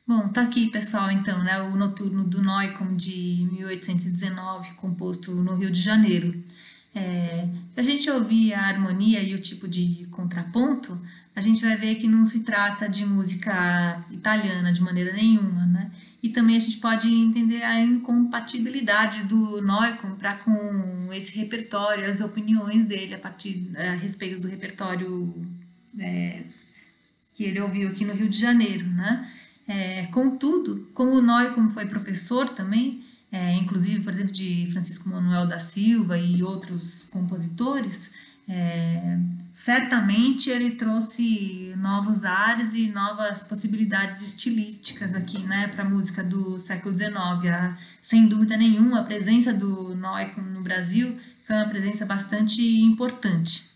Bom, tá aqui, pessoal, então, né, o Noturno do Neumann de 1819, composto no Rio de Janeiro. Se a gente ouvir a harmonia e o tipo de contraponto, a gente vai ver que não se trata de música italiana de maneira nenhuma, né? E também a gente pode entender a incompatibilidade do Neumann para com esse repertório, as opiniões dele a respeito do repertório que ele ouviu aqui no Rio de Janeiro, né? Contudo, como o Neumann foi professor também, inclusive, por exemplo, de Francisco Manuel da Silva e outros compositores, certamente ele trouxe novos ares e novas possibilidades estilísticas aqui, né, para a música do século XIX. Sem dúvida nenhuma, a presença do Neumann no Brasil foi uma presença bastante importante.